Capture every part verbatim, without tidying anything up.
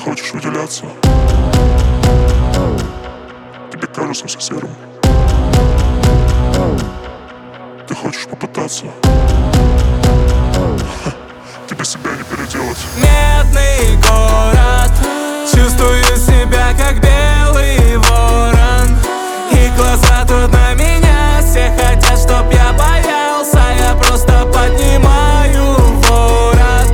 хочешь выделяться, тебе кажется все серым. Ты хочешь попытаться, тебе себя не переделать. Медный город, чувствую себя как белый ворон. И глаза тут на меня, все хотят, чтоб я боялся. Я просто поднимаю ворот.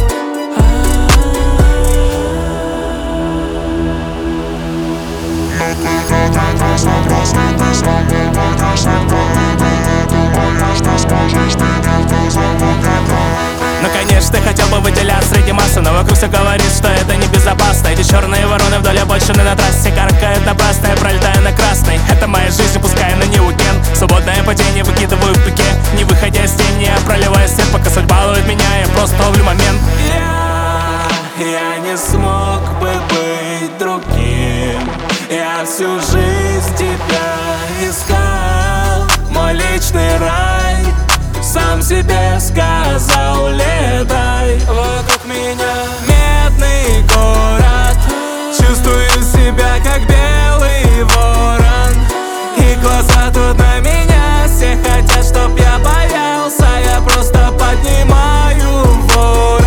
Но ты этот раз напрасный, ты со мной будешь открытой. Думаешь, ты сможешь меня в глаза Ну конечно, хотел бы выделяться среди массы, но вокруг все говорит, что это небезопасно. Эти черные вороны вдоль обочины на трассе каркают напрасно, я пролетаю на красный. Это моя жизнь, пускай она не уикенд. Свободное падение выкидываю в пике, не выходя из тени, я проливаю свет, пока судьба ловит меня, я просто ловлю момент. Я, я не смог бы быть другим. Я всю жизнь тебя искал, мой личный рай. Сам себе сказал, летай вокруг меня. Медный город, чувствую себя как белый ворон. И глаза тут на меня, все хотят, чтоб я боялся. Я просто поднимаю ворот.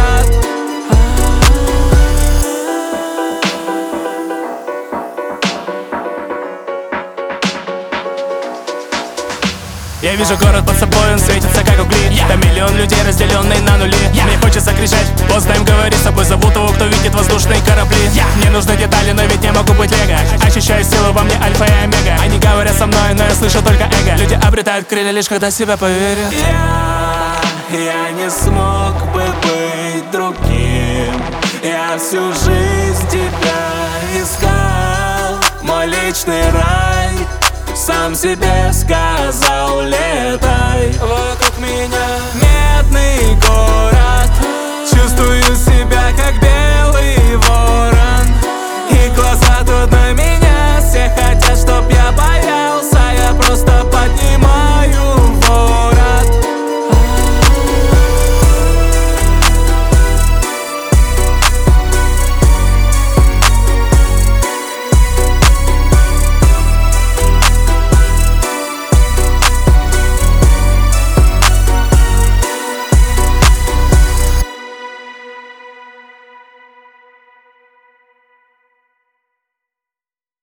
Я вижу город под собой, он светится как угли. yeah. Там миллион людей, разделенные на нули. yeah. Мне хочется кричать, поздно им говорить, с собой зовут того, кто видит воздушные корабли. yeah. Мне нужны детали, но ведь не могу быть лего. Ощущаю силу во мне альфа и омега. Они говорят со мной, но я слышу только эго. Люди обретают крылья лишь когда себя поверят. Я, я не смог бы быть другим. Я всю жизнь тебя искал, мой личный рай. Сам себе сказал, летай вокруг меня.